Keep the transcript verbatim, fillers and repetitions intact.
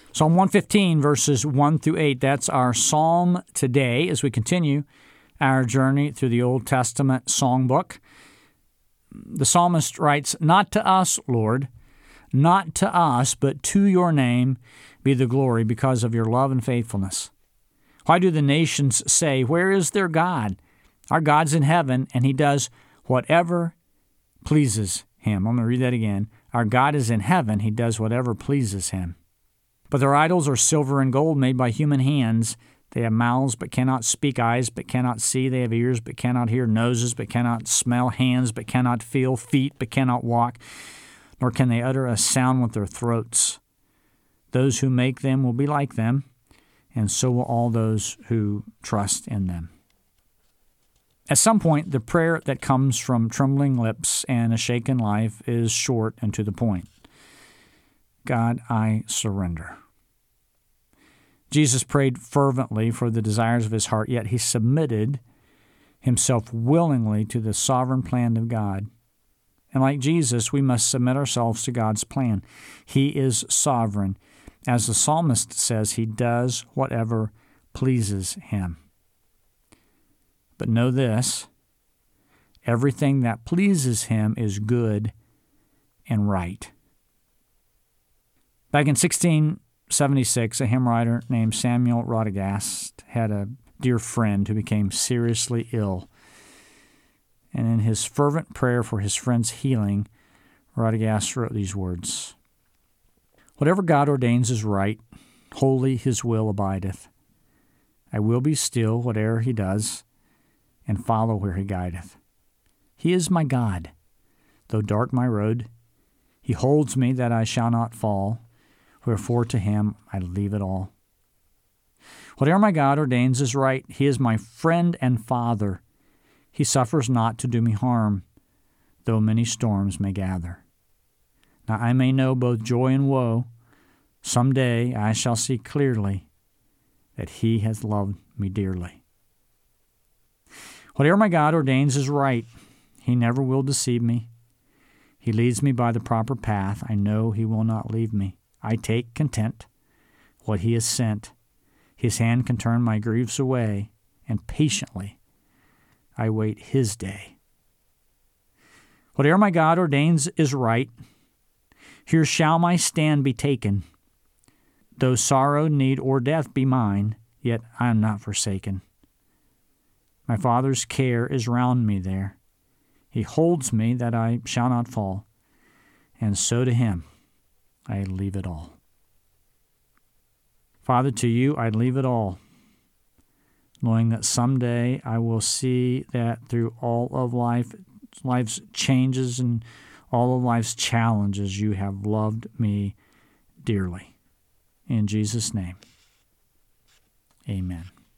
Psalm one fifteen, verses one through eight, that's our psalm today as we continue our journey through the Old Testament songbook. The psalmist writes, "Not to us, Lord, not to us, but to your name be the glory because of your love and faithfulness. Why do the nations say, where is their God? Our God's in heaven, and he does whatever pleases him." I'm going to read that again. Our God is in heaven. He does whatever pleases him. But their idols are silver and gold made by human hands. They have mouths but cannot speak, eyes but cannot see. They have ears but cannot hear, noses but cannot smell, hands but cannot feel, feet but cannot walk, nor can they utter a sound with their throats. Those who make them will be like them, and so will all those who trust in them. At some point, the prayer that comes from trembling lips and a shaken life is short and to the point. God, I surrender. Jesus prayed fervently for the desires of his heart, yet he submitted himself willingly to the sovereign plan of God. And like Jesus, we must submit ourselves to God's plan. He is sovereign. As the psalmist says, he does whatever pleases him. But know this, everything that pleases him is good and right. Back in sixteen seventy-six, a hymn writer named Samuel Radagast had a dear friend who became seriously ill. And in his fervent prayer for his friend's healing, Radagast wrote these words, "Whatever God ordains is right, holy his will abideth. I will be still whate'er he does, and follow where he guideth. He is my God, though dark my road. He holds me that I shall not fall, wherefore to him I leave it all. Whatever my God ordains is right. He is my friend and father. He suffers not to do me harm, though many storms may gather. Now I may know both joy and woe. Some day I shall see clearly that he has loved me dearly. Whatever my God ordains is right. He never will deceive me. He leads me by the proper path. I know he will not leave me. I take content what he has sent. His hand can turn my griefs away, and patiently I wait his day. Whatever my God ordains is right. Here shall my stand be taken. Though sorrow, need, or death be mine, yet I am not forsaken. My Father's care is round me there. He holds me that I shall not fall, and so to him I leave it all. Father, to you I leave it all, knowing that someday I will see that through all of life, life's changes and all of life's challenges, you have loved me dearly. In Jesus' name, amen.